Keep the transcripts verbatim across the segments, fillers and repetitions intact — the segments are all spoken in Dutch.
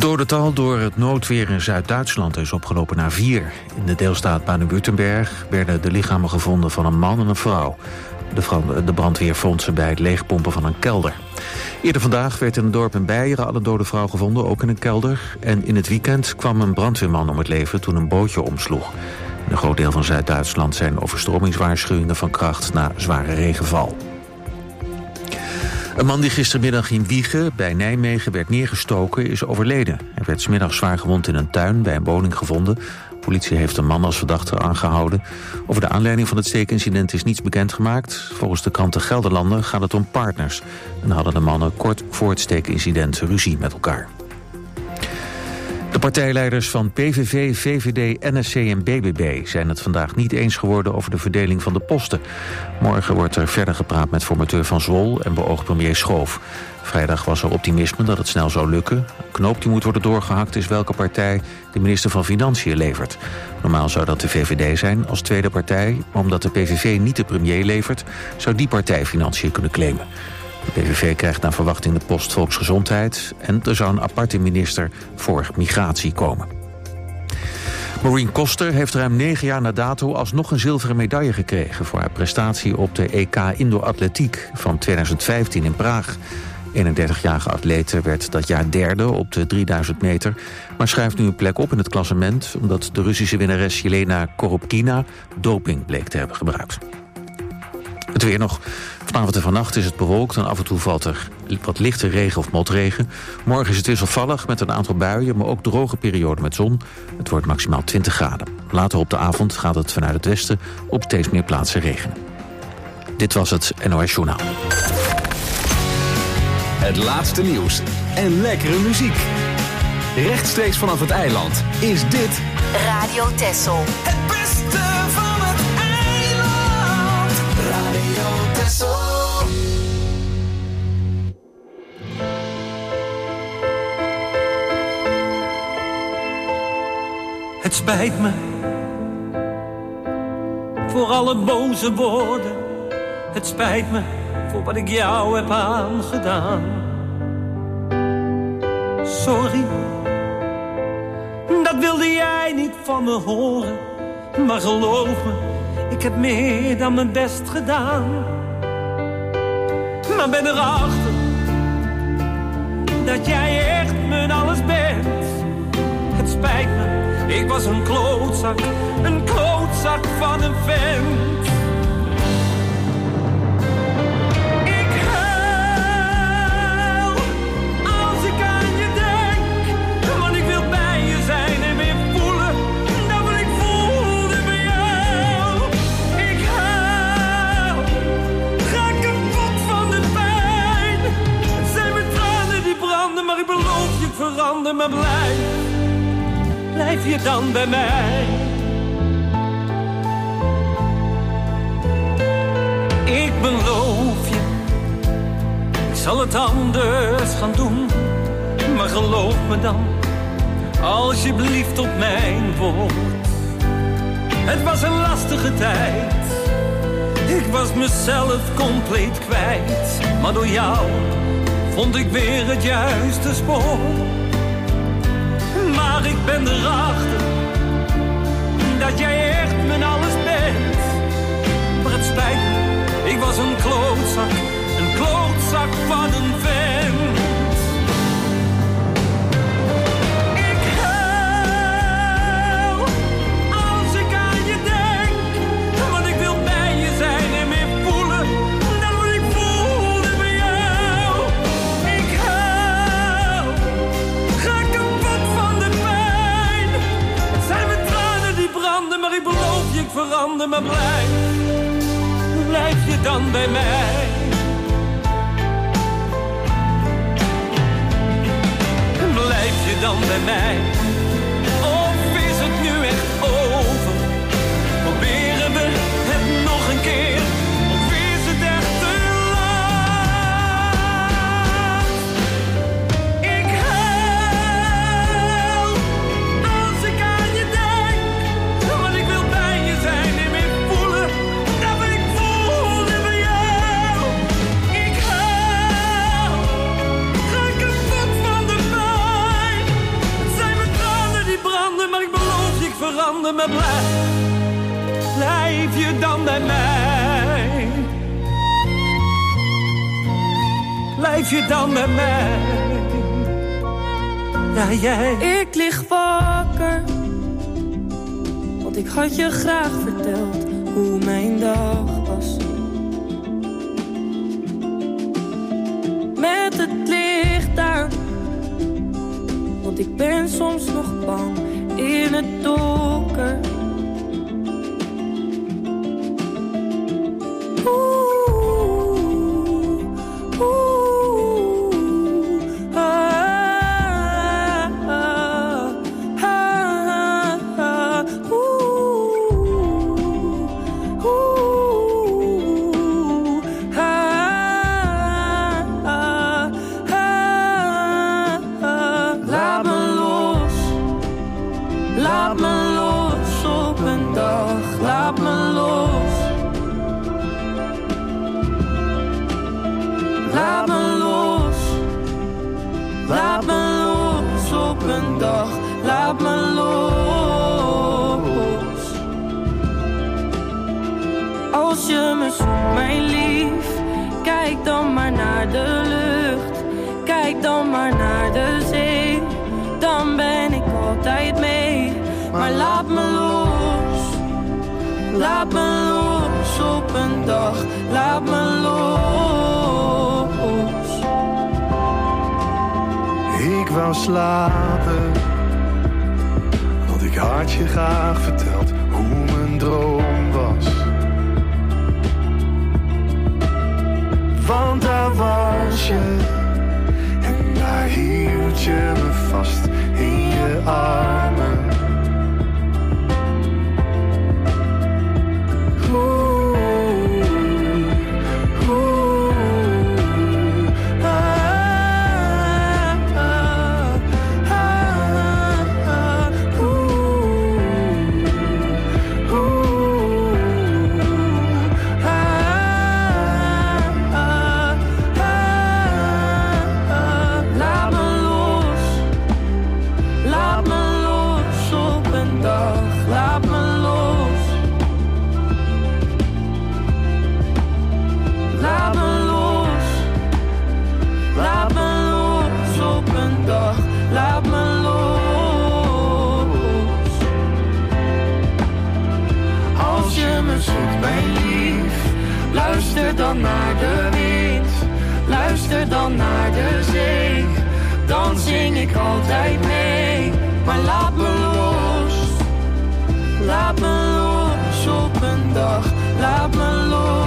Het dodental door het noodweer in Zuid-Duitsland is opgelopen naar vier. In de deelstaat Baden-Württemberg werden de lichamen gevonden van een man en een vrouw. De, de brandweer vond ze bij het leegpompen van een kelder. Eerder vandaag werd in een dorp in Beieren al een dode vrouw gevonden, ook in een kelder. En in het weekend kwam een brandweerman om het leven toen een bootje omsloeg. In een groot deel van Zuid-Duitsland zijn overstromingswaarschuwingen van kracht na zware regenval. Een man die gistermiddag in Wijchen bij Nijmegen werd neergestoken is overleden. Hij werd 's middags zwaar gewond in een tuin bij een woning gevonden. De politie heeft een man als verdachte aangehouden. Over de aanleiding van het steekincident is niets bekendgemaakt. Volgens de krant De Gelderlander gaat het om partners. En hadden de mannen kort voor het steekincident ruzie met elkaar. De partijleiders van P V V, V V D, N S C en B B B zijn het vandaag niet eens geworden over de verdeling van de posten. Morgen wordt er verder gepraat met formateur Van Zwol en beoogd premier Schoof. Vrijdag was er optimisme dat het snel zou lukken. Een knoop die moet worden doorgehakt is welke partij de minister van Financiën levert. Normaal zou dat de V V D zijn als tweede partij, maar omdat de P V V niet de premier levert, zou die partij Financiën kunnen claimen. De P V V krijgt naar verwachting de post Volksgezondheid en er zou een aparte minister voor migratie komen. Maureen Koster heeft ruim negen jaar na dato alsnog een zilveren medaille gekregen voor haar prestatie op de E K Indoor Atletiek van twintig vijftien in Praag. eenendertigjarige atlete werd dat jaar derde op de drieduizend meter, maar schrijft nu een plek op in het klassement omdat de Russische winnares Jelena Korobkina doping bleek te hebben gebruikt. Het weer nog. Vanavond en vannacht is het bewolkt en af en toe valt er wat lichte regen of motregen. Morgen is het wisselvallig met een aantal buien, maar ook droge perioden met zon. Het wordt maximaal twintig graden. Later op de avond gaat het vanuit het westen op steeds meer plaatsen regenen. Dit was het N O S Journaal. Het laatste nieuws en lekkere muziek. Rechtstreeks vanaf het eiland is dit Radio Texel. Het beste van het eiland. Radio Texel. Het spijt me voor alle boze woorden. Het spijt me voor wat ik jou heb aangedaan. Sorry, dat wilde jij niet van me horen. Maar geloof me, ik heb meer dan mijn best gedaan. Maar ben erachter dat jij echt mijn alles bent. Het spijt me, ik was een klootzak, een klootzak van een vent. Ik huil als ik aan je denk, want ik wil bij je zijn en weer voelen dat wat ik voelde bij jou. Ik huil, ga kapot van de pijn. Het zijn mijn tranen die branden, maar ik beloof je ik verander, maar blijf. Blijf je dan bij mij? Ik beloof je, ik zal het anders gaan doen. Maar geloof me dan, alsjeblieft op mijn woord. Het was een lastige tijd, ik was mezelf compleet kwijt. Maar door jou vond ik weer het juiste spoor. Maar ik ben erachter dat jij echt mijn alles bent. Maar het spijt me, ik was een klootzak, een klootzak van een vent. Ik huil als ik aan je denk, want ik wil bij je zijn en weer voelen dat wat ik voelde bij jou. Ik huil, ga kapot van de pijn. Het zijn mijn tranen die branden, maar ik beloof je ik verander, maar blijf. Blijf je dan bij mij? Blijf je dan bij mij? Of is het nu echt over? Proberen we het nog een keer? Of is het echt te laat? Ik huil als ik aan je denk, want ik wil bij je zijn en weer voelen dat wat ik voelde bij jou. Ik huil, ga kapot van de pijn. onder me blijft, blijf je dan bij mij? Blijf je dan bij mij? Ja, jij. Ik lig wakker, want ik had je graag verteld hoe mijn dag was. Met het licht aan, want ik ben soms nog bang in het donker. Laat me los op een dag, laat me los. Ik wou slapen, want ik had je graag verteld hoe mijn droom was. Want daar was je, en daar hield je me vast in je armen. Luister dan naar de wind, luister dan naar de zee. Dan zing ik altijd mee, maar laat me los. Laat me los op een dag, laat me los.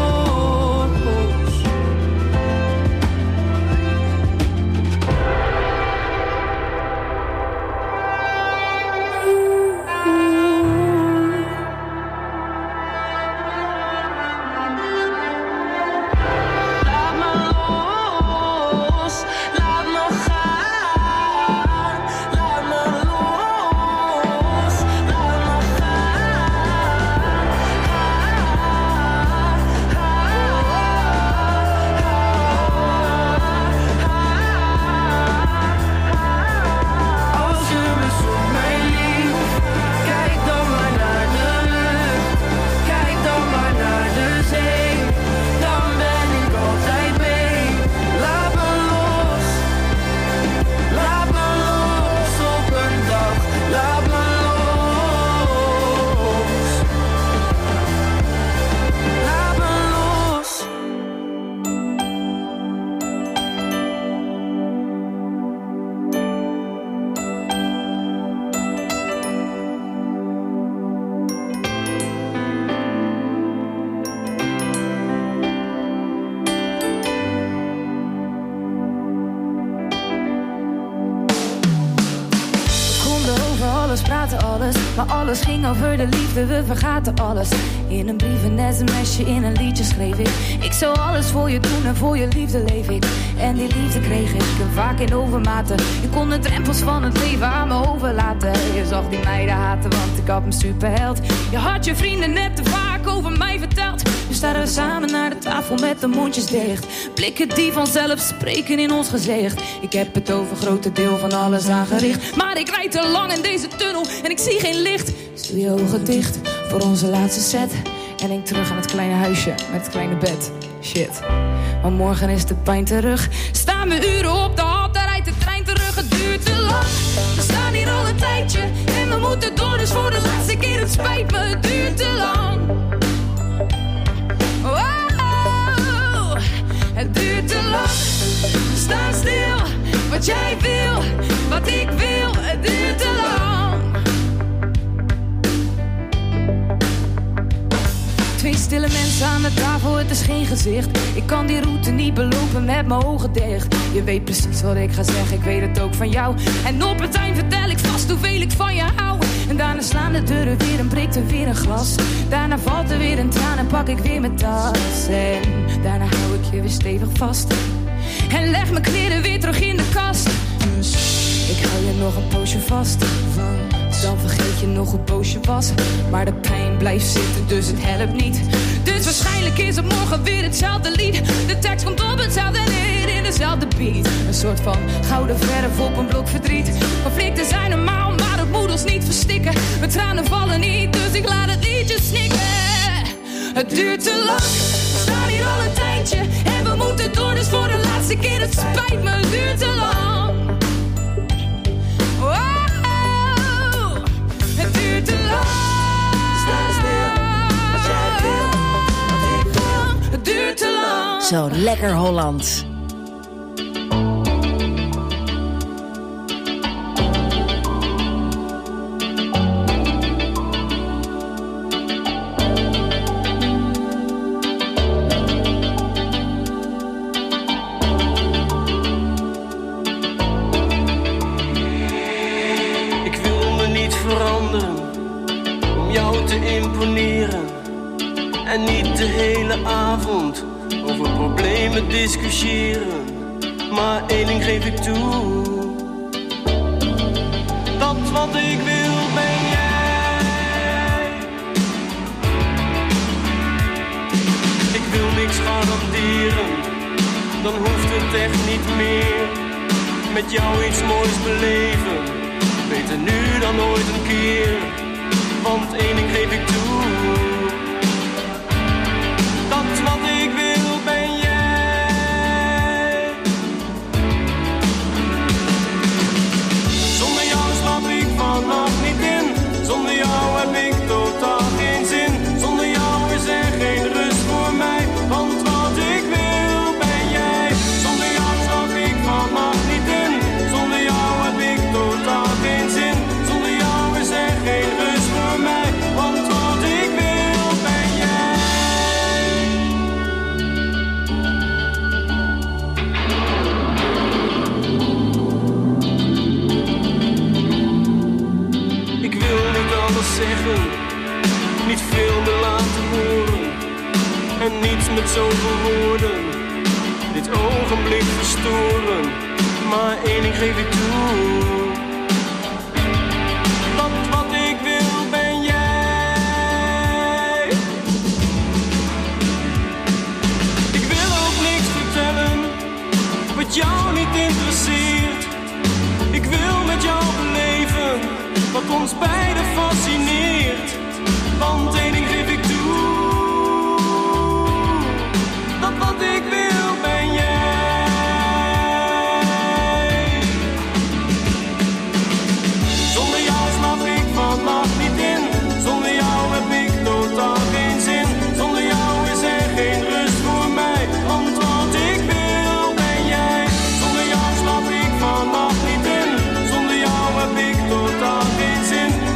Maar alles ging over de liefde, we vergaten alles. In een brief, een sms'je, in een liedje schreef ik. Ik zou alles voor je doen en voor je liefde leef ik. En die liefde kreeg ik en vaak in overmaten. Je kon de drempels van het leven aan me overlaten. Je zag die meiden haten, want ik had me superheld. Je had je vrienden net te vaak over mij verteld. Nu staan we samen naar de tafel met de mondjes dicht. Blikken die vanzelf spreken in ons gezicht. Ik heb het over grote deel van alles aangericht. Maar ik rijd te lang in deze tunnel en ik zie geen licht. Dus doe je ogen dicht voor onze laatste set. En denk terug aan het kleine huisje met het kleine bed. Shit, maar morgen is de pijn terug. Staan we uren op de hal, daar rijdt de trein terug. Het duurt te lang, we staan hier al een tijdje. En we moeten door, dus voor de laatste keer, het spijt me. Het duurt te lang. Oh, het duurt te lang. Sta stil, wat jij wil, wat ik wil. Het duurt te lang. Twee stille mensen aan de tafel, het is geen gezicht. Ik kan die route niet belopen met mijn ogen dicht. Je weet precies wat ik ga zeggen, ik weet het ook van jou. En op het eind vertel ik vast hoeveel ik van je hou. En daarna slaan de deuren weer en breekt er weer een glas. Daarna valt er weer een traan en pak ik weer mijn tas. En daarna hou ik je weer stevig vast. En leg mijn kleren weer terug in de kast. Dus ik hou je nog een poosje vast. Dan vergeet je nog hoe boos je was. Maar de pijn blijft zitten, dus het helpt niet. Dus waarschijnlijk is het morgen weer hetzelfde lied. De tekst komt op hetzelfde neer in dezelfde beat. Een soort van gouden verf op een blok verdriet. Conflicten zijn normaal, maar het moet ons niet verstikken. Mijn tranen vallen niet, dus ik laat het liedje snikken. Het duurt te lang, we staan hier al een tijdje. En we moeten door, dus voor de laatste keer, het spijt me. Het duurt te lang. Het duurt te lang. Sta stil, wat jij wil, wat ik wil. Het duurt te lang. Zo, lekker Holland. En niet de hele avond over problemen discussiëren. Maar één ding geef ik toe. Dat wat ik wil ben jij. Ik wil niks garanderen, dan hoeft het echt niet meer. Met jou iets moois beleven, beter nu dan ooit een keer. Want één ding geef ik toe. Dat wat ik wil ben jij. Zonder jou slaap ik vannacht niet in. Zonder jou heb ik totaal geen zin. Zonder jou is er geen rust voor mij. Want wat ik wil ben jij. Zonder jou slaap ik vannacht niet in. Zonder jou heb ik totaal geen zin. Zonder jou is er geen rust voor mij. Want wat ik wil ben jij. Zeggen, niet veel meer laten horen en niets met zoveel woorden dit ogenblik verstoren, maar één ding geef ik toe. Dat wat ik wil ben jij. Ik wil ook niks vertellen wat jou niet interesseert. Ik wil met jou beleven wat ons beiden fascineert. Want één ding geef ik toe. Dat wat ik wil ben jij. Zonder jou slaap ik vannacht niet in. Zonder jou heb ik totaal geen zin. Zonder jou is er geen rust voor mij. Want wat ik wil ben jij. Zonder jou slaap ik vannacht niet in. Zonder jou heb ik totaal geen zin.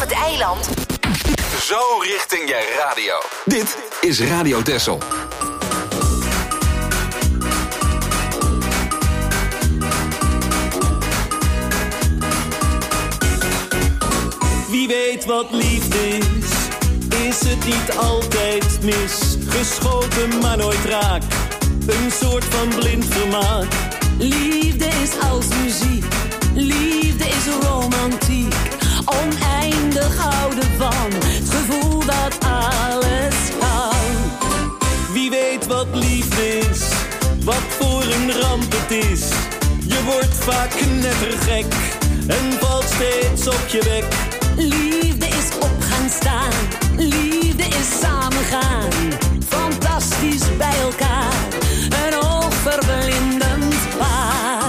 het eiland. Zo richting je radio. Dit is Radio Texel. Wie weet wat liefde is, is het niet altijd mis. Geschoten maar nooit raak, een soort van blind vermaak. Liefde is als muziek, liefde is romantiek. Oneindig houden van het gevoel dat alles kan. Wie weet wat liefde is, wat voor een ramp het is. Je wordt vaak knettergek en valt steeds op je bek. Liefde is op gaan staan, liefde is samen gaan. Fantastisch bij elkaar, een oogverblindend paar.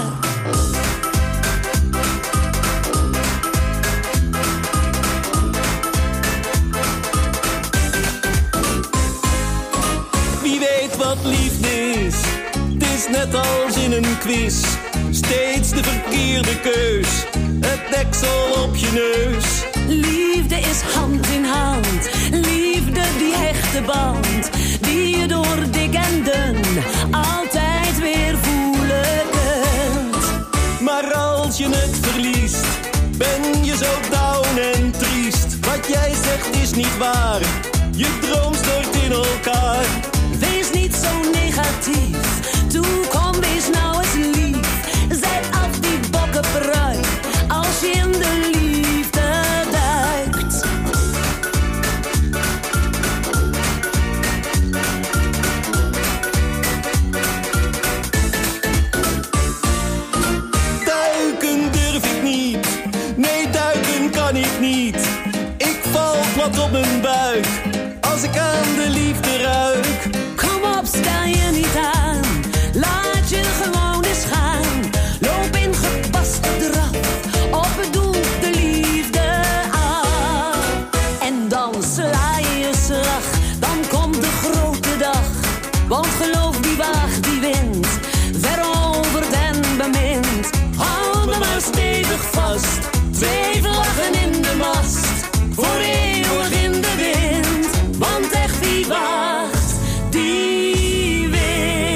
Wie weet wat liefde is, het is net als in een quiz. Steeds de verkeerde keus, het deksel op je neus. Liefde is hand in hand, liefde die hechte band, die je door dik en dun altijd weer voelen kunt. Maar als je het verliest, ben je zo down en triest. Wat jij zegt is niet waar, je droom stort in elkaar. Wees niet zo negatief, toe kom wees nou eens lief. Zet af die bokkenpruik, als je in de liefde duikt. Duiken durf ik niet, nee duiken kan ik niet. Ik val plat op mijn buik, als ik aan de liefde ruik. Kom op, stel je niet aan, laat je gewoon eens gaan. Loop in gepaste draf, op het doel de liefde af. En dan sla je je slag, dan komt de grote dag. Want geloof die waagt die wint, veroverd en bemint. Hou me maar stevig vast, twee vlaggen in de mast. Voor eeuwig in de wind, want echt wie wacht, die wint.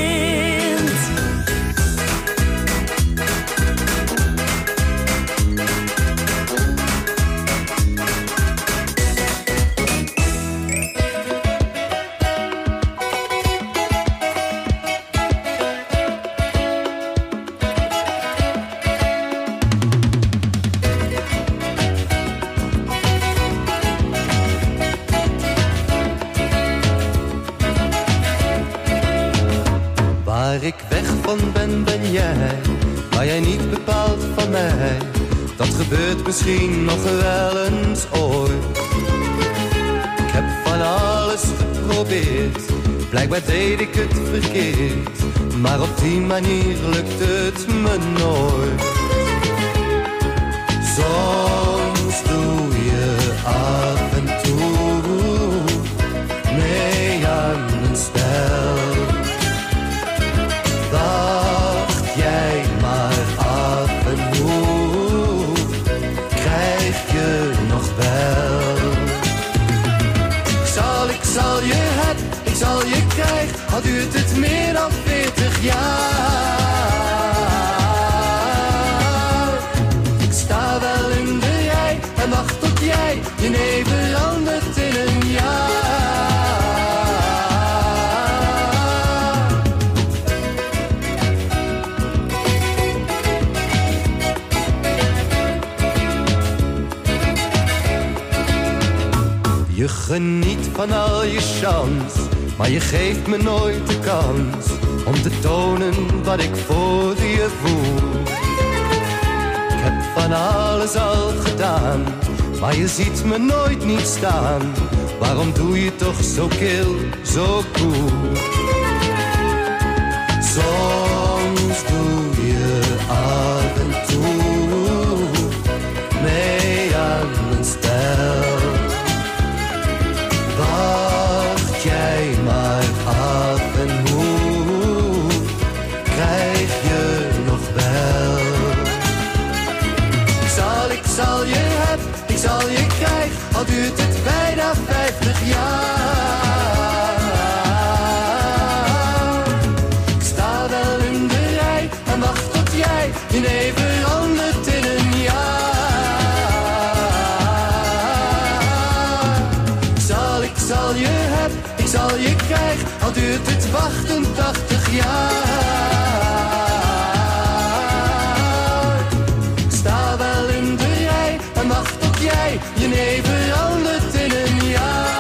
Waar ik weg van ben, ben jij, maar jij niet bepaald van mij. Dat gebeurt misschien nog wel eens ooit. Ik heb van alles geprobeerd, blijkbaar deed ik het verkeerd. Maar op die manier lukt het me nooit. Soms doe je af en toe mee aan een spel. Wacht jij maar af en hoe krijg je nog wel. Ik zal, ik zal je heb, ik zal je krijg, al duurt het meer dan veertig jaar. Ik sta wel in de rij en wacht tot jij je nee verandert in een jaar. Je geniet van al je chance, maar je geeft me nooit de kans om te tonen wat ik voor je voel. Ik heb van alles al gedaan, maar je ziet me nooit niet staan. Waarom doe je toch zo kil, zo cool? Soms doe je af en toe mee aan een spel. Wacht jij maar af en hoe krijg je nog wel. Ik zal, ik zal je heb, ik zal je krijg, duurt het bijna vijftig jaar. Ik sta wel in de rij en wacht tot jij je nee verandert in een jaar. Zal ik zal je heb, ik zal je krijg, al duurt het achtentachtig jaar. Je nee verandert in een jaar.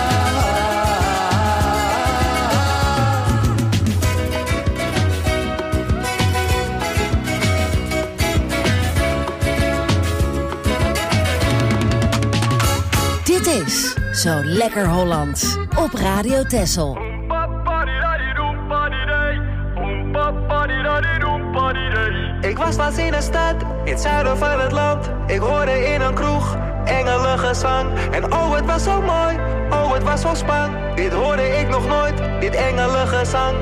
Dit is Zo Lekker Hollands op Radio Texel. Ik was laatst in een stad, in het zuiden van het land. Ik hoorde in een kroeg engelengezang. En oh, het was zo mooi, oh, het was zo spannend. Dit hoorde ik nog nooit, dit engelengezang.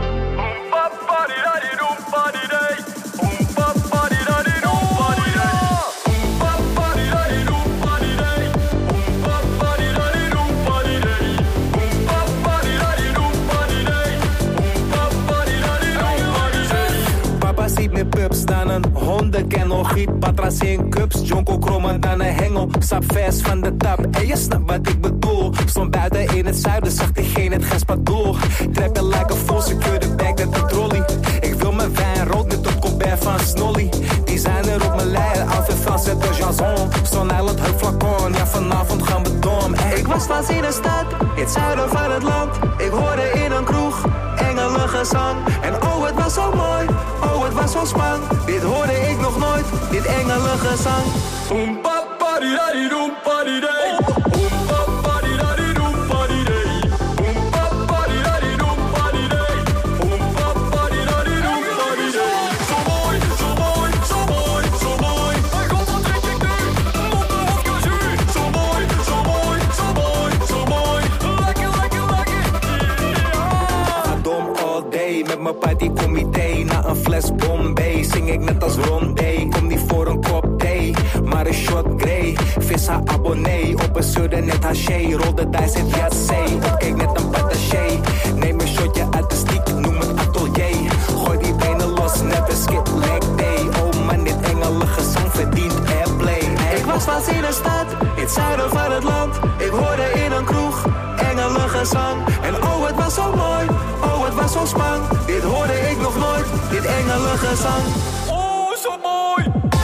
Pups dan een hondenkennel, giet patras in cups, jonko krommen dan een hengel, sap vers van de tap. En je snapt wat ik bedoel. Stond buiten in het zuiden, zag diegene het gespadoel. Trekken like een full secure bag met de trolley. Ik wil mijn wijn rood met op Colbert van Snolly. Die zijn er op mijn lijn, Alphen Frans en de Jason. Stone Island, het flacon, ja vanavond gaan we dom. Ik was laatst in een stad, in het zuiden van het land. Ik hoorde in een kroeg engelengezang. En oh, het was zo mooi, oh, het was zo spannend. Dit hoorde ik nog nooit, dit engelengezang. Oom papa di da di doom pa di day. Oom papa di da di doom pa di day. Oom papa di da di doom pa di day. Oom papa di da di doom pa di day. Zo mooi, zo mooi, zo mooi, zo mooi. Mijn god, wat drink ik nu? Moppen of kazoo? Zo mooi, zo mooi, zo mooi, zo mooi. Lekker, lekker, lekker. Ja. Dom all day met mijn partycomité na een fles Bombay. Zing ik net als Rondé, kom niet voor een kop thee, maar een shot grey. Vis haar abonnee, op een sudden net haché. Rol de dice, het jazzee, opkeek net een pataché. Neem een shotje uit de stiek, noem het atelier. Gooi die benen los, net een skip leg day. Oh man, dit engelengezang verdient airplay. Ik was laatst in een stad, in het zuiden van het land. Ik hoorde in een kroeg engelengezang. En oh, het was zo mooi, oh, het was zo spannend. Dit hoorde ik nog nooit, dit engelengezang. Oh, zo mooi.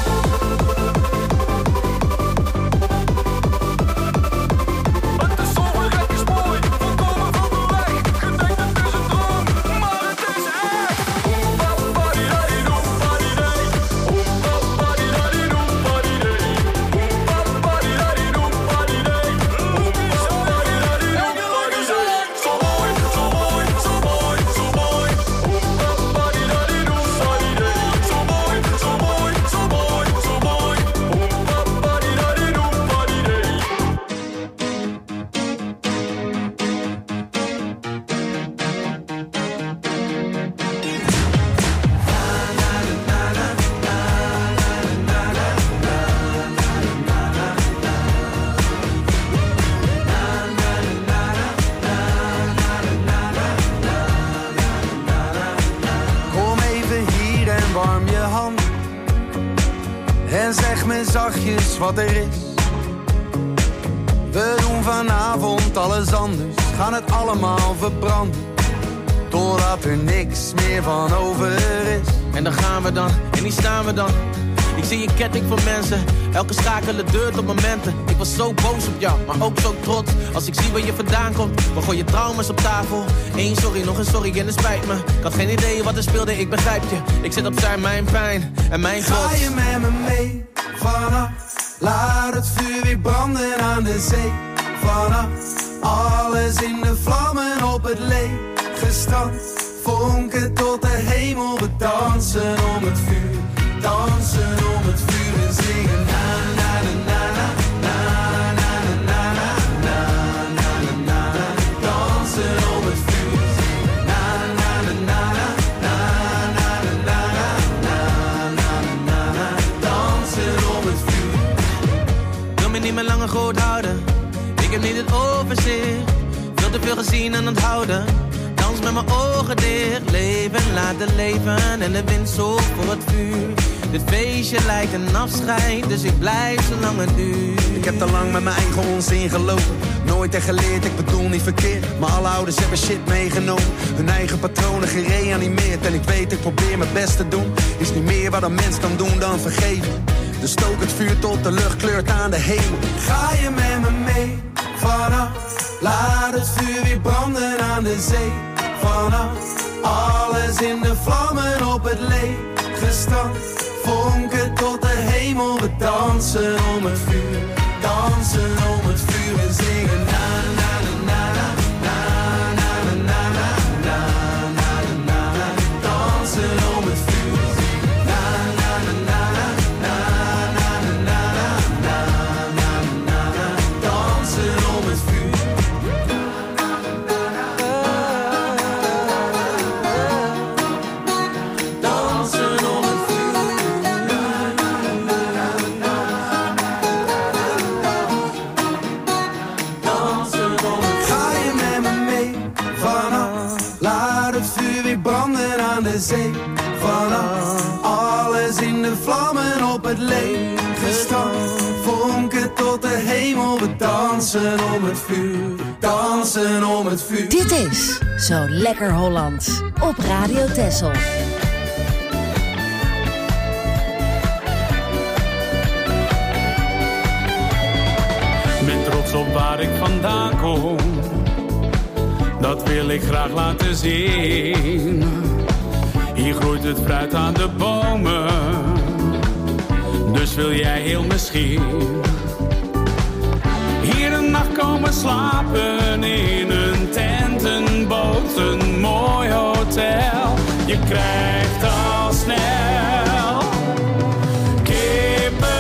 Het is zo gerekkers mooi, volkomen van de weg. Je denkt het is een droom, maar het is echt. Oom papa di da di doom pa di day. Oom papa di da di doom pa di day. Oom papa di da di doom pa di day. Oom papa di da di doom pa di day. Zo mooi, zo mooi, zo mooi, zo mooi. Oom papa di da di doom pa di day. Zo mooi, zo mooi, zo mooi, zo mooi. Oom papa di da di doom pa di day. Kom even hier en warm je hand. En zeg me zachtjes wat er is. We doen vanavond alles anders. Gaan het allemaal verbranden. Totdat er niks meer van over is. En dan gaan we dan, en hier staan we dan. Ik zie een ketting van mensen, elke schakelen deurt op momenten. Ik was zo boos op jou, maar ook zo trots. Als ik zie waar je vandaan komt, we gooien trauma's op tafel. Eén sorry, nog een sorry en het spijt me. Ik had geen idee wat er speelde, ik begrijp je. Ik zit opzij mijn pijn en mijn trots. Ga je met me mee, vanaf. Laat het vuur weer branden aan de zee. Vanaf, alles in de vlammen op het lege strand. Vonken tot de hemel, we dansen om het vuur. Dansen om het vuur en zingen na na na na na na na na na na na na. Dansen om het vuur, na na na na na na na na na na na. Dansen om het vuur. Wil me niet meer langer goed houden. heb niet het overzicht. Veel te veel gezien en onthouden. Dans met mijn ogen dicht. Leven, laten leven. En de wind zorgt voor het vuur. Dit feestje lijkt een afscheid, dus ik blijf zolang het duurt. Ik heb te lang met mijn eigen onzin gelopen. Nooit echt geleerd, ik bedoel niet verkeerd. Maar alle ouders hebben shit meegenomen. Hun eigen patronen gereanimeerd. En ik weet, ik probeer mijn best te doen. Is niet meer wat een mens kan doen dan vergeven. Dus stook het vuur tot de lucht kleurt aan de hemel. Ga je met me mee, vanaf. Laat het vuur weer branden aan de zee. Vanaf, alles in de vlammen op het lege strand. Vonken tot de hemel, we dansen om het vuur. Dansen om het vuur en zingen na na na na na na na na na na na na na. Dansen om het vuur. Na na na na na na na na na na na na. Dansen om het vuur. Dansen om het vuur. Zee. Vanaf, alles in de vlammen op het lege strand. Vonken tot de hemel, we dansen om het vuur. Dansen om het vuur. Dit is Zo Lekker Hollands op Radio Texel. Ben trots op waar ik vandaan kom. Dat wil ik graag laten zien. Hier groeit het fruit aan de bomen. Dus wil jij heel misschien hier een nacht komen slapen in een tent, een boot, een mooi hotel. Je krijgt al snel kippenvel.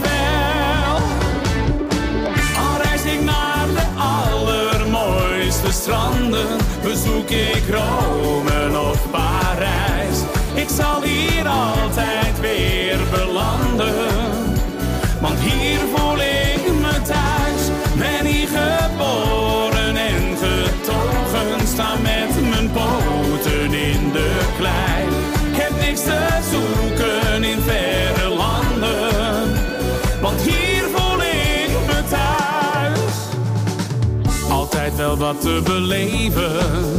Al reis ik naar de allermooiste stranden, bezoek ik Rome of Parijs. Ik zal hier altijd weer belanden, want hier voel ik me thuis. Ben hier geboren en getogen, sta met mijn poten in de klei. Ik heb niks te zoeken in verre landen, want hier voel ik me thuis. Altijd wel wat te beleven,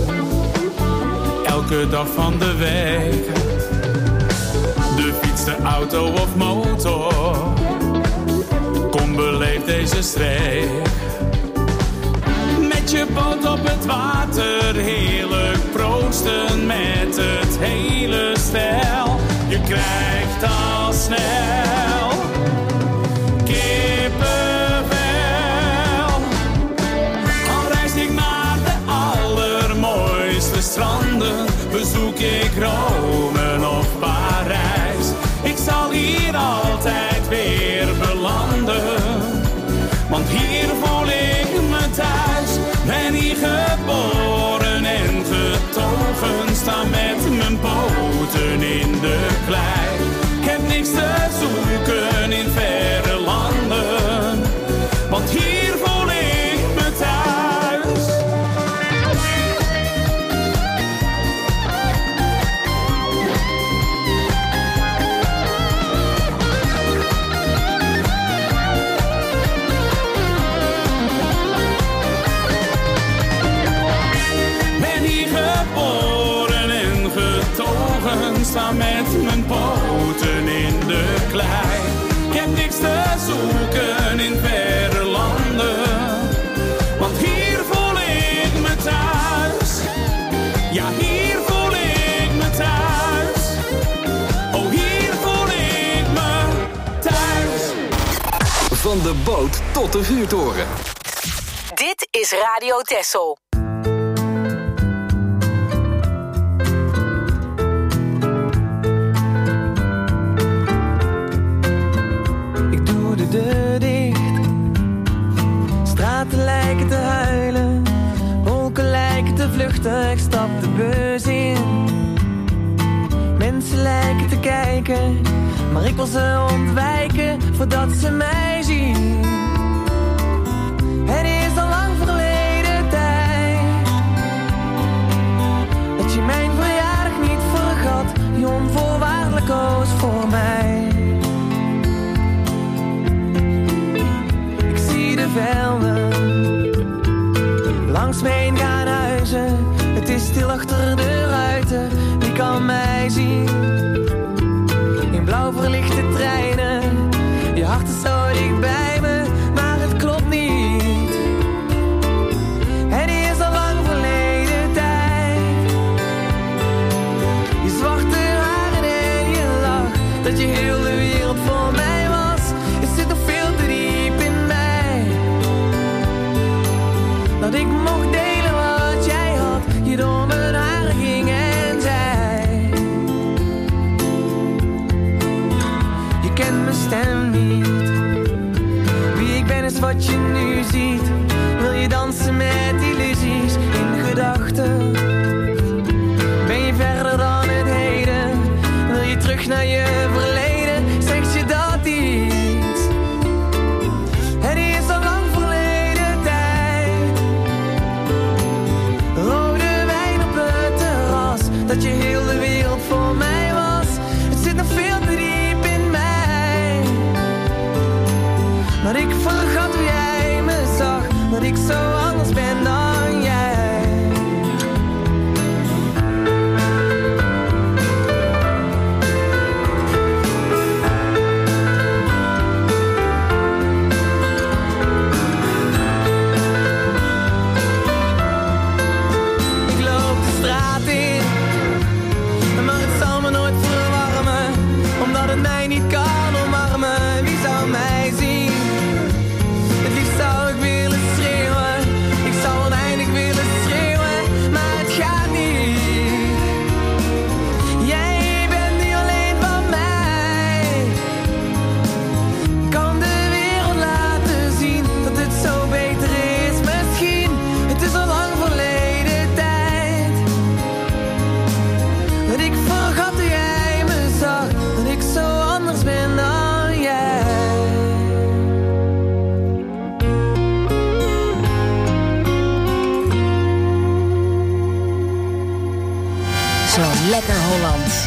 elke dag van de week. De fiets, de auto of motor, kom beleef deze streek. Met je boot op het water, heerlijk proosten met het hele stel. Je krijgt al snel kippenvel. Al reis ik naar de allermooiste stranden, bezoek ik Rome of Parijs. Ik zal hier altijd weer belanden, want hier voel ik me thuis. Ben hier geboren en getogen, sta met mijn poten in de klei. Ik heb niks te zoeken in verre landen, want hier voel ik me thuis. Sta met mijn poten in de klei. Ik heb niks te zoeken in verre landen, want hier voel ik me thuis. Ja, hier voel ik me thuis. Oh, hier voel ik me thuis. Van de boot tot de vuurtoren. Dit is Radio Texel. deur dicht. Straten lijken te huilen, wolken lijken te vluchten. Ik stap de bus in. Mensen lijken te kijken, maar ik wil ze ontwijken voordat ze mij zien. Het is al velden. Langs me heen gaan huizen, het is stil achter de ruiten. Wie kan mij zien? In blauw verlichte treinen, je hart is zo dicht bij me, maar het klopt niet. Het is al lang verleden tijd. Je zwarte haren en je lach, dat je heel de wereld voor mij was. Het zit nog veel te diep in mij, dat ik mocht delen wat jij had, je door mijn haren ging en zei. Je kent mijn stem niet, wie ik ben is wat je nu ziet. Wil je dansen met illusies in gedachten? Ben je verder dan het heden? Wil je terug naar je verleden? Zegt je dat iets? Het is al lang verleden tijd. Rode wijn op het terras, dat je heel de wereld voor mij was. Het zit nog veel te diep in mij, maar ik vergat hoe jij me zag, dat ik zo anders ben dan jij. Ik loop de straat in, maar het zal me nooit verwarmen, omdat het mij niet kan omarmen. Wie zou mij zien? Het liefst zou ik willen schreeuwen, ik zou oneindig willen schreeuwen, maar het gaat niet. Jij bent nu alleen van mij. Kan de wereld laten zien dat het zo beter is misschien. Het is al lang verleden tijd, dat ik vergat hoe jij me zag, dat ik zo anders ben dan jij. Zo lekker Holland.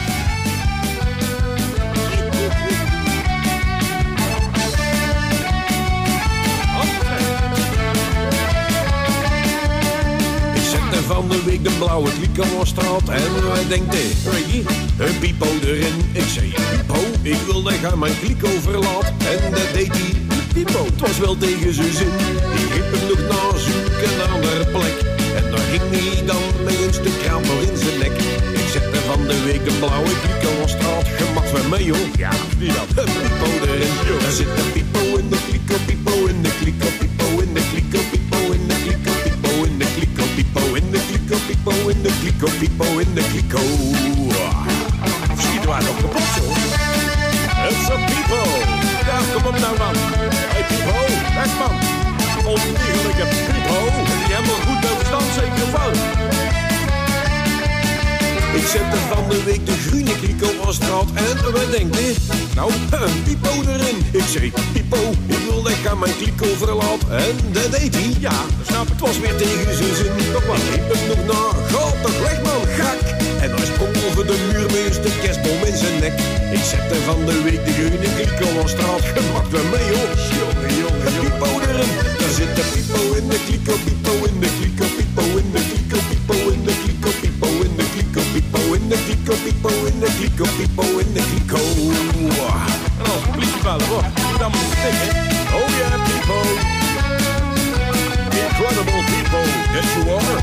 Ik zette van de week de blauwe kliko op straat en wij denken, Reggie, een pipo erin. Ik zei, pipo, ik wil dat hij mijn kliko verlaat. En dat deed hij, pipo, het was wel tegen zijn zin. Die riep hem nog na zoeken naar een andere plek. En dan ging hij dan met een stuk kraan nog in zijn nek. Ik zette van de week de blauwe kliko op straat. Gemak van mij hoor, ja, wie dat? Een pipo erin. Daar zit een pipo in de kliko, pipo in de kliko, pipo in de kliko, pipo in de kliko, pipo in de kliko, pipo in de kliko, pipo in de kliko, pipo in de kliko. Schieten wij nog kapot zo? It's a pipo. Ja, kom op nou man. Hey pipo, weg man. Ontiegelijke pipo. Die helemaal goed bij verstand, zeker of fout? Ik zette van de week de groene kliko op straat en wij denken, nou, een pipo erin. Ik zei, pipo, ik wil dat ik aan mijn kliko verlaat. En dat deed hij, ja, snap, het was weer tegen zijn zin. Nog wat, ik riep hem nog na, ga toch weg man, gak. En hij sprong over de muur met een stuk kerstboom in zijn nek. Ik zette van de week de groene kliko op straat, gemaakt weer mee hoor. Jongen, jongen, pipo erin. Daar zit de pipo in de kliko, pipo in de kliko, pipo in de kliko, pipo in de kliko, pipo in de kliko, pipo in de kliko, pipo in de kliko, pipo in de kliko. En als een politie bellen hoor, dan moet ik zeggen, oh yeah pipo. The incredible pipo that you are.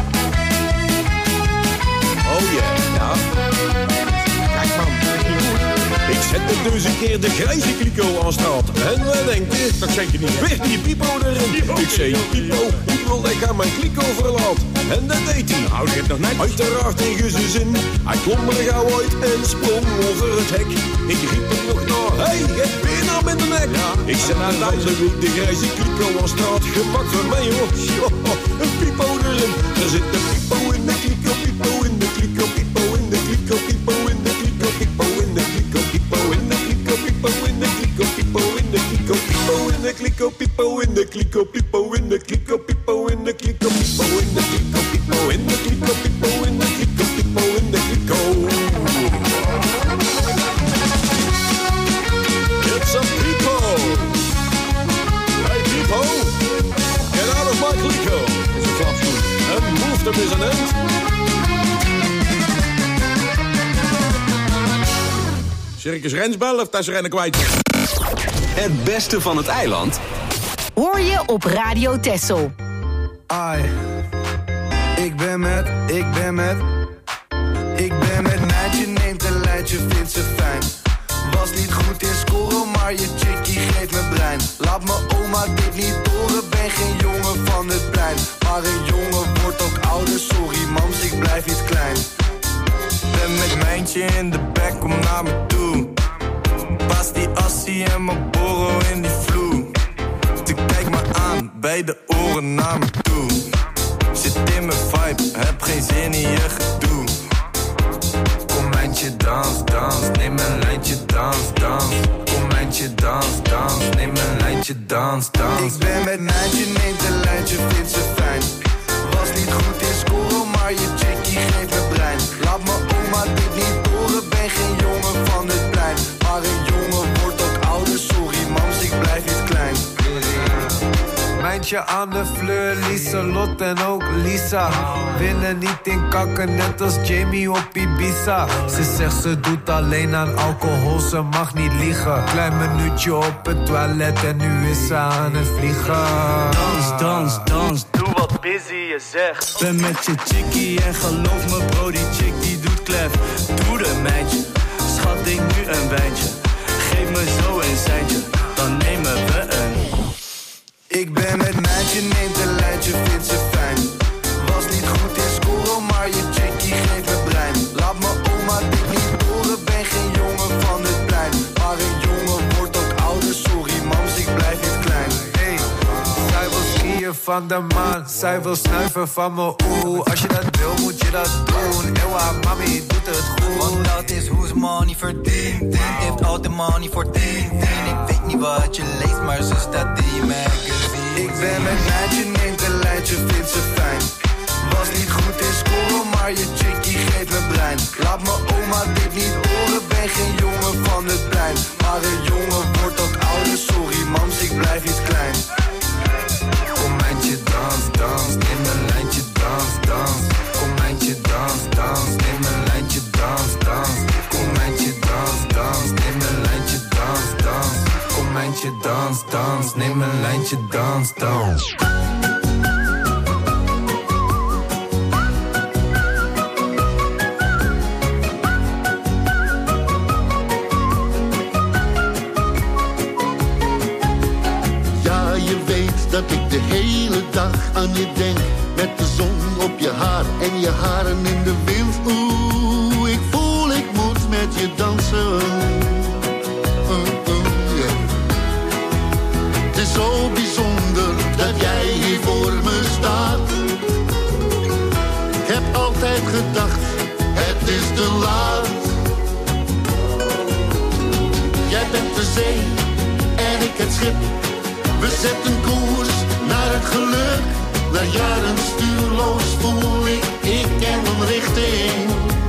Oh yeah, ja. Kijk man, ik zette dus een keer de grijze kliko aan straat. En we denken, dat zeg je niet, weer die pipo erin. Ik zei, pipo, ik wil dat ik aan mijn kliko verlaat. En dat deed hij. Nou, dit nog net. Uiteraard tegen zijn zin. Hij klom er gauw uit en sprong over het hek. Ik riep hem nog na, hey, je hebt beenam in de nek. Ja, ik zet aan de week de grijze kliko aan straat. Gemak van mij hoor, een pipo erin. Er zit een pipo in de kliko, pipo in de kliko, pipo in de kliko, pipo in de kliko, pipo in de kliko, pipo in de kliko, pipo in de kliko, pipo in de kliko, pipo in de kliko, pipo in de kliko, pipo in de kliko, pipo in de kliko, pipo in de kliko, pipo in de kliko, pipo in de kliko, pipo in de kliko. It's a pipo. Hey pipo. de is een end. Circus Rensbel of dat ze rennen kwijt. Het beste van het eiland hoor je op Radio Texel. Ai, ik ben met, ik ben met, ik ben met meidje, neemt een lijntje, vindt ze fijn. Was niet goed in scoren, maar je chickie geeft me brein. Laat me oma dit niet horen, ben geen jongen van het plein. Maar een jongen wordt ook ouder, sorry mams, ik blijf niet klein. Ben met mijntje in de bek, kom naar me toe. Pas die assie en mijn borrel in die vloer. Ze kijkt me aan, bij de oren naar me toe. Zit in mijn vibe, heb geen zin in je gedoe. Kom mijntje, dans, dans, neem een lijntje, dans, dans. Kom mijntje, dans, dans, neem een lijntje, dans, dans. Ik ben met mijntje, neemt een lijntje, vindt ze fijn. Was niet goed in scoren, maar je chickie geeft me brein. Laat me oma dit niet horen, ben geen jongen van het plein. Maar een jongen wordt ook ouder, sorry mams, ik blijf niet klein. Mijntje aan de fleur, Lieselot en ook Lisa. Willen niet in kakken, net als Jamie op Ibiza. Ze zegt ze doet alleen aan alcohol, ze mag niet liegen. Klein minuutje op het toilet en nu is ze aan het vliegen. Dans, dans, dans, doe wat busy je zegt. Ben met je chickie en geloof me bro, die chick die doet klef. Doe de meidje, schat ik nu een wijntje. Geef me zo een seintje, dan nemen we een. Ik ben met meidje, neemt een lijntje, vindt ze fijn. Was niet goed in scoren, maar je chickie geeft me brein. Laat me oma dit niet horen, ben geen jongen van het plein. Maar een jongen wordt ook ouder, sorry mams, ik blijf niet klein. Hey, zij wil skiën van de maan, zij wil snuiven van me oeh. Als je dat wil, moet je dat doen. Ewa, mami, doet het goed. Want dat is hoe ze money verdient. Tien heeft al de money voor tien, tien. Ik weet niet wat je leest, maar ze staat in je magazine. Ik ben met meidje, neemt een lijntje, vindt ze fijn. Was niet goed in scoren, maar je chickie geeft me brein. Laat me oma dit niet horen, ben geen jongen van het plein. Maar een jongen wordt ook ouder, sorry mams, ik blijf niet klein. Kom mijntje, dans, dans, neem een lijntje, dans, dans. Kom mijntje, dans, dans, neem een lijntje, dans, dans. Kom mijntje, dans, dans, neem een lijntje, dans, dans. Kom mijntje, dans, dans, neem een lijntje, dans, dans. Ja, je weet dat ik de hele dag aan je denk. Met de zon op je haar en je haren in de wind. Oeh, ik voel ik moet met je dansen. Zo bijzonder dat jij hier voor me staat. Ik heb altijd gedacht, het is te laat. Jij bent de zee en ik het schip. We zetten koers naar het geluk. Na jaren stuurloos voel ik, ik ken een richting.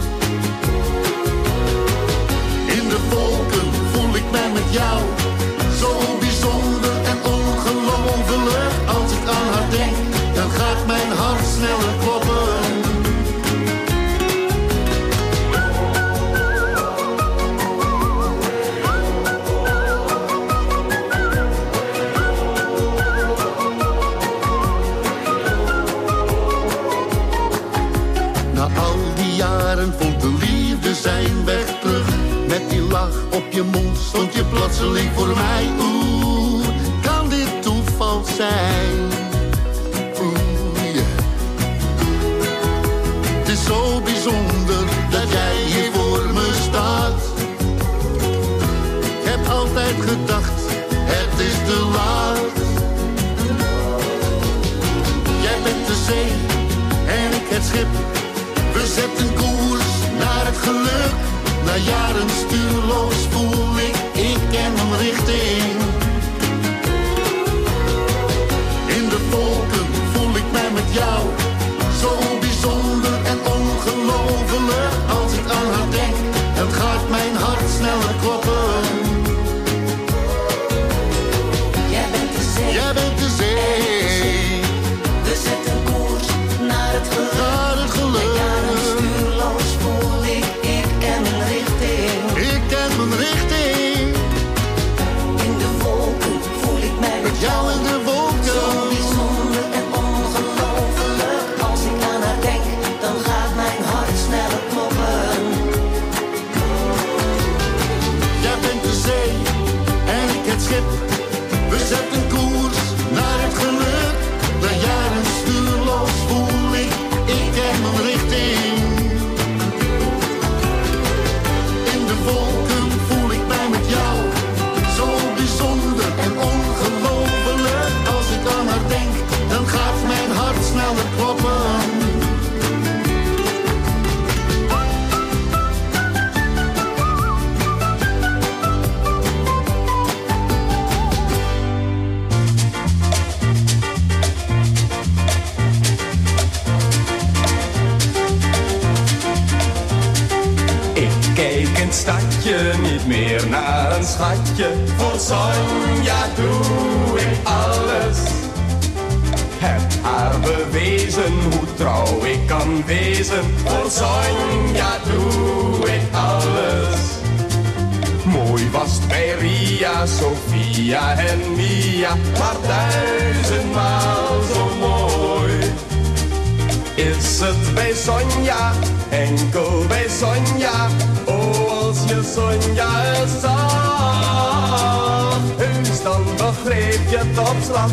In de wolken voel ik mij met jou. Zo bijzonder en ongelooflijk. Als ik aan haar denk, dan gaat mijn hart sneller kloppen. Na al die jaren vond de liefde zijn weg terug. Met die lach op je mond stond je plotseling voor mij. Oeh, kan dit toeval zijn? Oeh, yeah. Het is zo bijzonder dat jij hier voor me staat. Ik heb altijd gedacht, het is te laat. Jij bent de zee en ik het schip. We zetten koers naar het geluk. Na jaren stuurloos voel ik, ik ken een richting. In de wolken voel ik mij met jou. Zo bijzonder en ongelooflijk. Als ik aan haar denk, dan gaat mijn hart sneller kloppen. Jij bent de zee. Jij bent de zee. We zetten koers naar het geluk. Kijk in het stadje niet meer naar een schatje. Voor Sonja doe ik alles. Heb haar bewezen hoe trouw ik kan wezen. Voor Sonja doe ik alles. Mooi was het bij Ria, Sofia en Mia, maar duizendmaal zo mooi. Is het bij Sonja, enkel bij Sonja, oh als je Sonja eens zag, heus dan begreep je het op slag.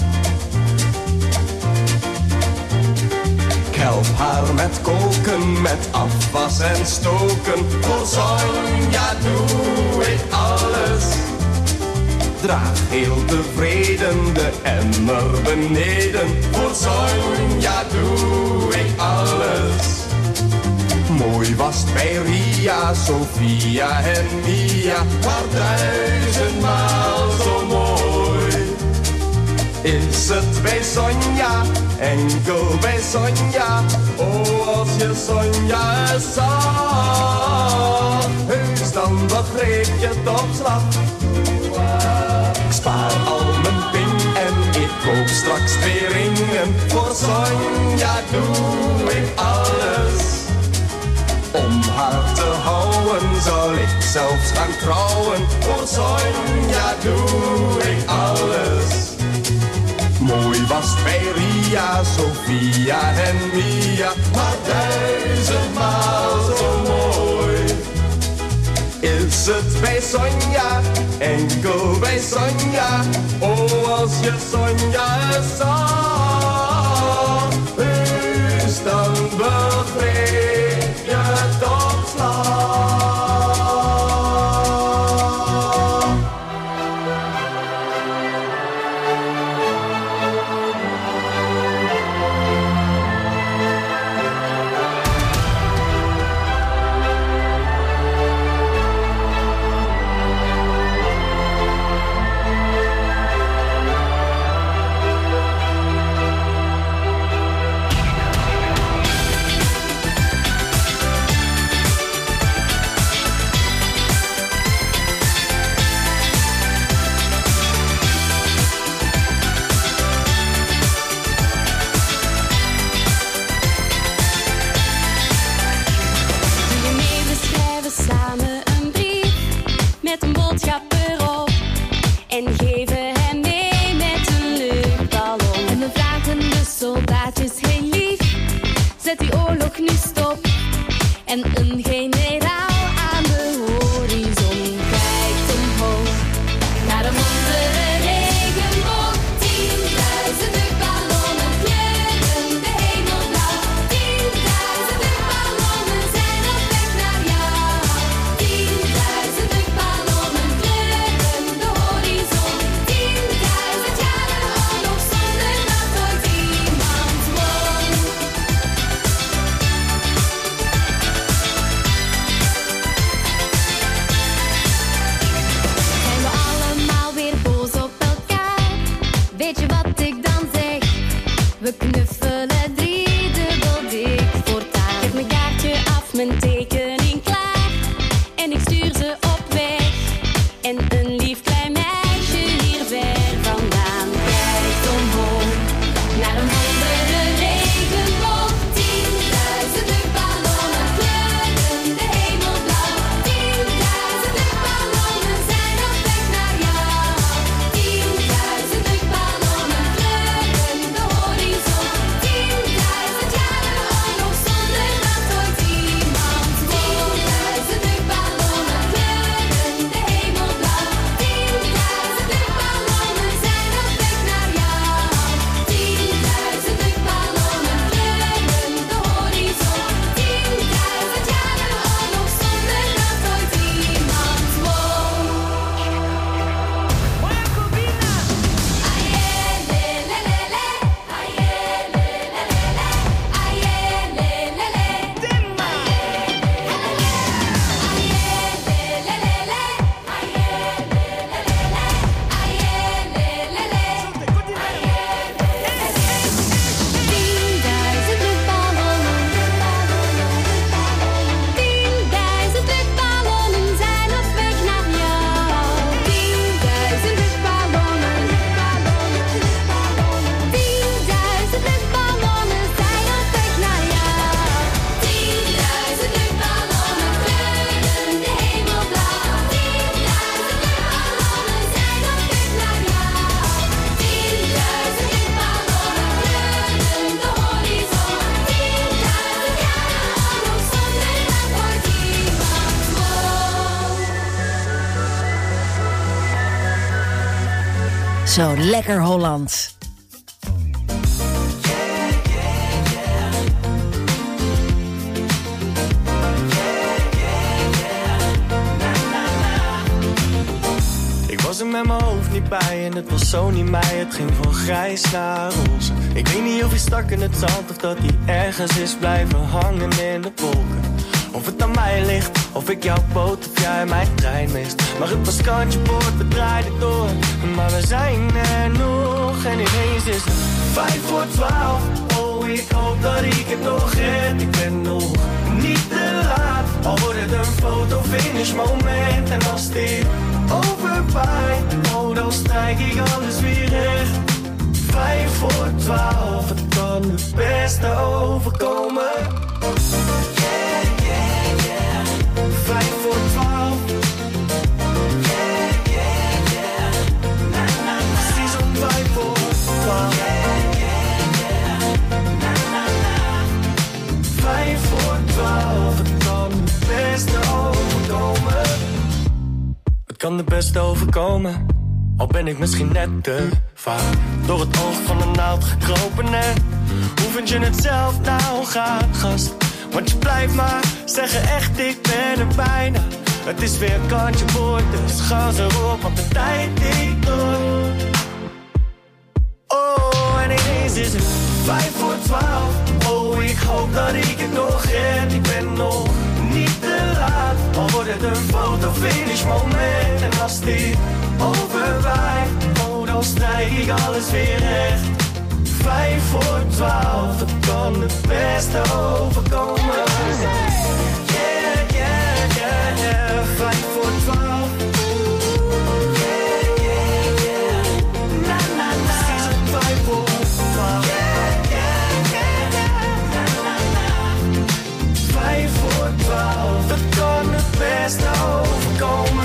Ik help haar met koken, met afwas en stoken, voor Sonja doe ik alles. Draag heel tevreden de emmer beneden, voor Sonja doe ik alles. Mooi was het bij Ria, Sofia en Mia, maar duizendmaal zo mooi. Is het bij Sonja, enkel bij Sonja, oh als je Sonja eens zag, heus dan begreep je het op slag. Ik spaar al mijn ping en ik koop straks twee ringen, voor Sonja doe ik alles. Om haar te houden zal ik zelfs gaan trouwen, voor Sonja doe ik alles. Mooi was het bij Ria, Sofia en Mia, maar duizendmaal zo mooi. Is het bij Sonja, enkel bij Sonja, oh als je Sonja eens zag, heus dan begreep je het op slag. Zo lekker Hollands. Ik was er met mijn hoofd niet bij en het was zo niet mij. Het ging van grijs naar roze. Ik weet niet of hij stak in het zand of dat hij ergens is blijven hangen in de wolken. Of het aan mij ligt, of ik jouw boot of jij mijn trein mist. Maar het was kantje boord, we draaiden door. Maar we zijn er nog en ineens is het vijf voor twaalf. Oh, ik hoop dat ik het nog red. Ik ben nog niet te laat. Al wordt het een fotofinish moment. En als dit overwaait, oh, dan strijk ik alles weer recht. Vijf voor twaalf, het kan het beste overkomen. Vijf voor twaalf. Yeah, yeah, yeah. Na, na, na. Precies om vijf voor twaalf. Yeah, yeah, yeah. Na, na, na. Vijf voor twaalf. Het kan het beste overkomen. Het kan het beste overkomen. Al ben ik misschien net te vaak door het oog van de naald gekropen. En hoe vind je het zelf nou, gaat gast? Want je blijft maar zeggen echt, ik ben er bijna. Het is weer kantje boord, dus gas erop, want de tijd tikt door. Oh, en ineens is het vijf voor twaalf. Oh, ik hoop dat ik het nog red. Ik ben nog niet te laat. Al wordt het een fotofinish moment. En als die overwaait, oh, dan strijk ik alles weer recht. Vijf voor twaalf, het kan het beste overkomen. Yeah, yeah, yeah, yeah. Vijf voor twaalf. Yeah, yeah, yeah. Na, na, na. Precies op vijf voor twaalf. Yeah, yeah, yeah, yeah. Na, na, na. Vijf voor twaalf, het kan het beste overkomen.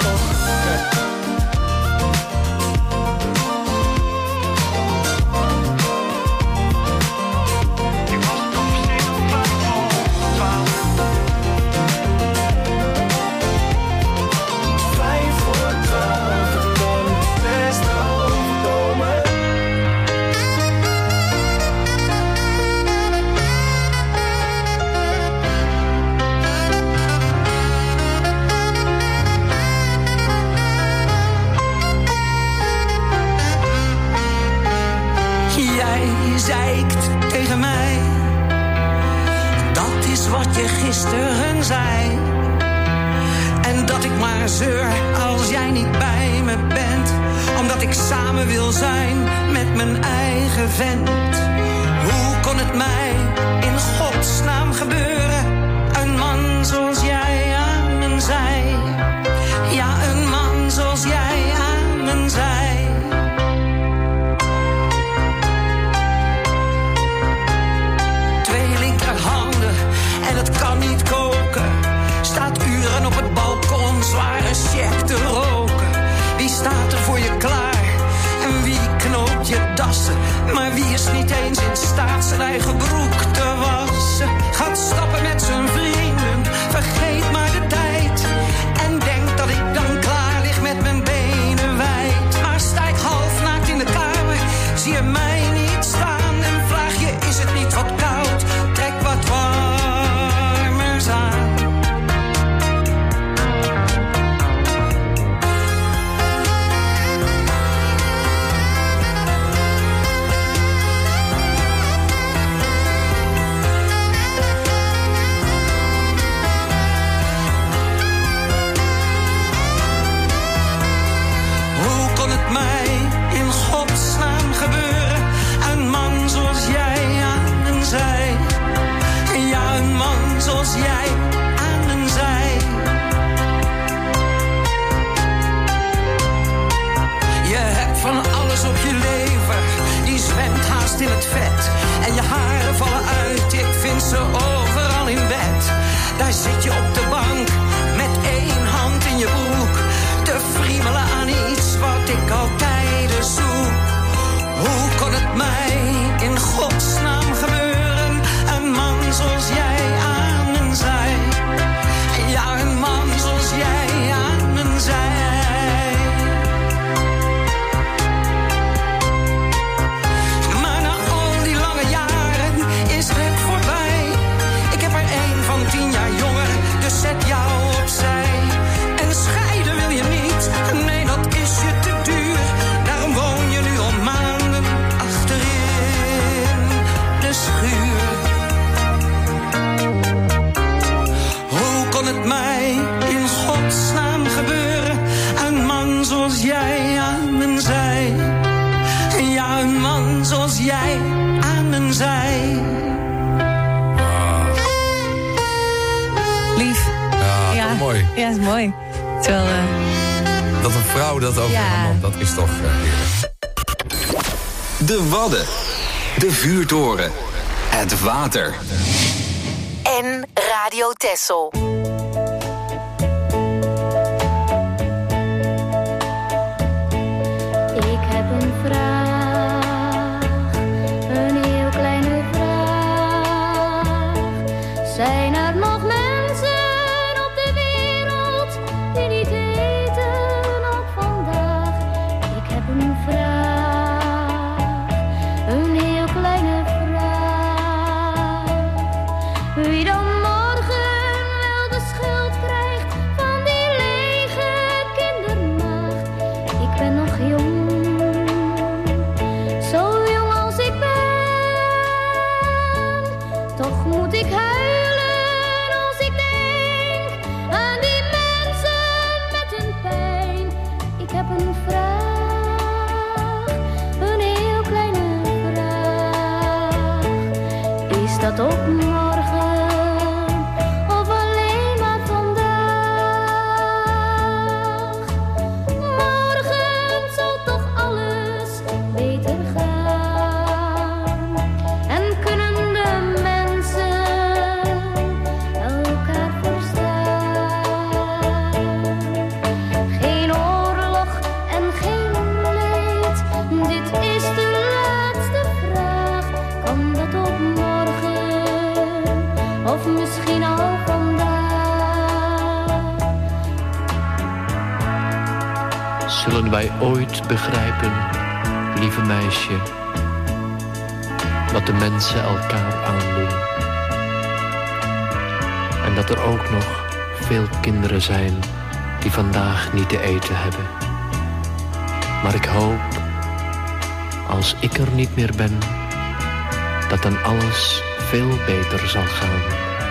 Zeikt tegen mij, dat is wat je gisteren zei. En dat ik maar zeur als jij niet bij me bent, omdat ik samen wil zijn met mijn eigen vent. Hoe kon het mij in godsnaam gebeuren? Een man zoals jij aan mijn zij. Ja, een man zoals jij aan mijn zij. En het kan niet koken. Staat uren op het balkon, zware check te roken. Wie staat er voor je klaar? En wie knoopt je dassen? Maar wie is niet eens in staat zijn eigen broek te wassen? Gaat stappen met zijn vrienden, vergeet maar de tijd. En denkt dat ik dan klaar lig met mijn benen wijd. Maar sta ik half naakt in de kamer, zie je mij niet staan. En vraag je, is het niet wat koud? Trek wat warmers aan. Hoe kon het mij in godsnaam gebeuren? Een man zoals jij aan mijn zij. Ja, een man zoals jij aan mijn zij. Je hebt van alles op je lever, die zwemt haast in het vet. En je haren vallen uit, ik vind ze overal in bed. Daar zit je op de bank, met één hand in je broek. Te friemelen aan iets wat ik al tijden zoek. Hoe kon het mij in godsnaam gebeuren? Een man zoals jij aan mijn zij. Ja, een man zoals jij aan mijn zij. als jij aan mijn zij. Lief. Ja, Ja, mooi. Ja, dat is mooi. Terwijl, uh... Dat een vrouw dat over Ja. een man, dat is toch uh, heerlijk. De Wadden. De vuurtoren. Het water. En Radio Texel. Ik heb een vraag, een heel kleine vraag. Zijn er nog mensen op de wereld die niet eten op vandaag? Ik heb een vraag, een heel kleine vraag. Wie dan morgen wel de schuld krijgt van die lege kindermaag? Ik ben nog jong. Zo jong als ik ben, toch moet ik huilen als ik denk aan die mensen met hun pijn. Ik heb een vraag, een heel kleine vraag. Is dat ook morgen of alleen maar vandaag? Morgen zal toch alles beter gaan. En kunnen de mensen elkaar verstaan. Geen oorlog en geen leed, dit is de laatste vraag. Kan dat ook morgen of misschien al vandaag? Zullen wij ooit begrijpen, lieve meisje, wat de mensen elkaar aandoen? En dat er ook nog veel kinderen zijn die vandaag niet te eten hebben. Maar ik hoop, als ik er niet meer ben, dat dan alles veel beter zal gaan.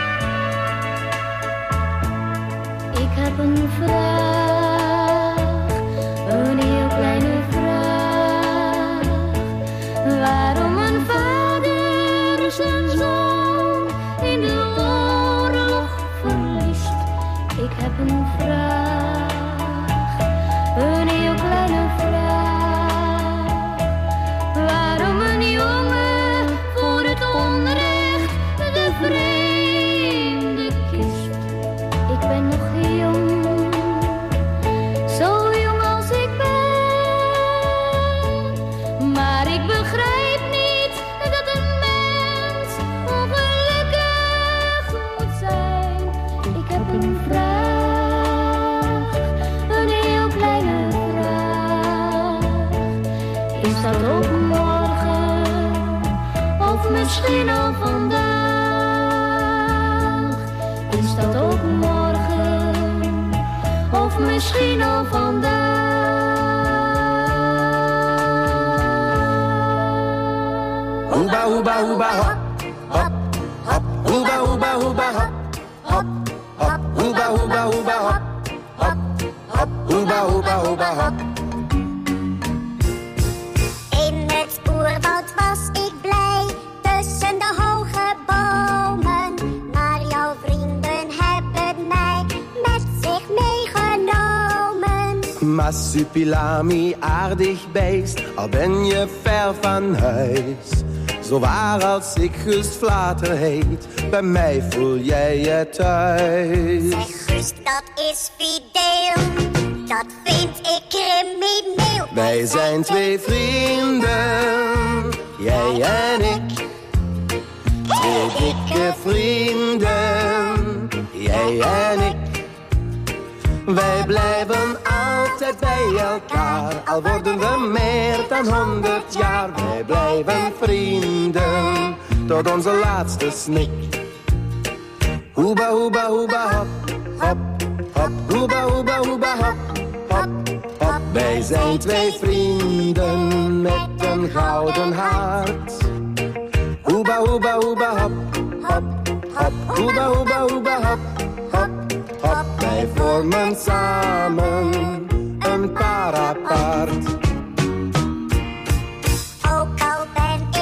Ik heb een vraag, een heel kleine vraag. Waarom een vader zijn zoon in de oorlog verliest? Ik heb een vraag, een heel kleine vraag. Waarom een jongen voor het onrecht de vreemde kiest? Ik ben nog jong, zo jong als ik ben. Maar ik begrijp niet dat een mens ongelukkig moet zijn. Ik heb een vraag, een heel kleine vraag. Is dat ook morgen of misschien al vandaag? Is dat ook morgen of misschien al vandaag? Hoeba, hoeba, hoeba, hop, hop, hop. Hoeba, hoeba, hoeba, hop, hop, hop. Hoeba, hoeba, hoeba, hop, hop, hop. Hoeba, hoeba, hoeba, hop. In het oerwoud was ik blij, tussen de hoge bomen. Maar jouw vrienden hebben mij met zich meegenomen. Massupilami, aardig beest, al ben je ver van huis. Zo waar als ik Gust Vlater heet, bij mij voel jij je thuis. Zeg Gust, dat is fideel, dat vind ik crimineel. Wij zijn twee vrienden, jij en ik. Twee dikke vrienden, jij en ik. Wij blijven altijd bij elkaar, al worden we meer dan honderd jaar. Wij blijven vrienden, tot onze laatste snik. Hoeba, hoeba, hoeba, hop, hop, hop. Hoeba, hoeba, hoeba, hop, hop, hop. Wij zijn twee vrienden met een gouden hart. Hoeba, hoeba, hoeba, hop, hop, hop. Hoeba, hoeba, hoeba, hop, hop, hop. Wij vormen samen een paar apart. Ook al ben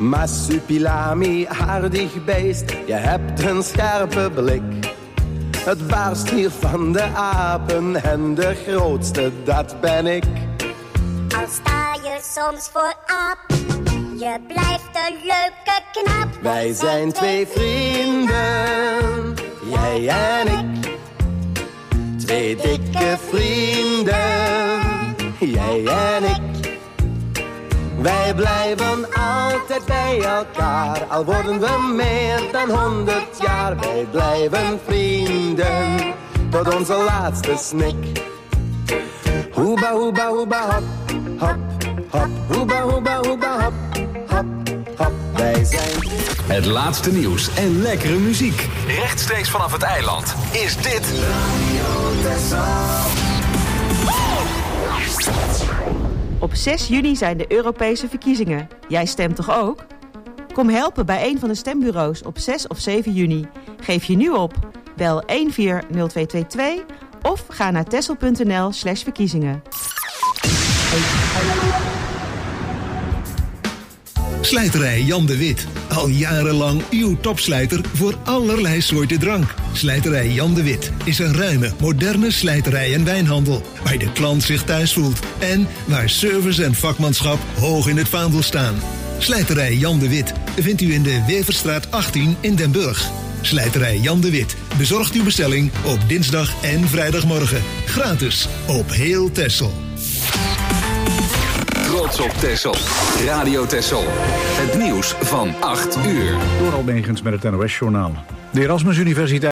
Marsupilami, aardig beest, je hebt een scherpe blik. Het baarst hier van de apen en de grootste, dat ben ik. Al sta je soms voor aap, je blijft een leuke knap. Wij zijn twee vrienden, jij en ik. Twee dikke vrienden, jij en ik. Wij blijven altijd bij elkaar, al worden we meer dan honderd jaar. Wij blijven vrienden, tot onze laatste snik. Hoeba, hoeba, hoeba, hop, hop, hop. Hoeba, hoeba, hoeba, hop, hop, hop. Wij zijn... Het laatste nieuws en lekkere muziek. Rechtstreeks vanaf het eiland is dit... Op zes juni zijn de Europese verkiezingen. Jij stemt toch ook? Kom helpen bij een van de stembureaus op zes of zeven juni. Geef je nu op. Bel een vier nul twee twee twee of ga naar tessel.nl slash verkiezingen. Slijterij Jan de Wit. Al jarenlang uw topslijter voor allerlei soorten drank. Slijterij Jan de Wit is een ruime, moderne slijterij en wijnhandel. Waar de klant zich thuis voelt. En waar service en vakmanschap hoog in het vaandel staan. Slijterij Jan de Wit vindt u in de Weverstraat achttien in Den Burg. Slijterij Jan de Wit bezorgt uw bestelling op dinsdag en vrijdagmorgen. Gratis op heel Texel. Trots op Texel. Radio Texel. Het nieuws van acht uur. Door Almegens met het N O S-journaal. De Erasmus Universiteit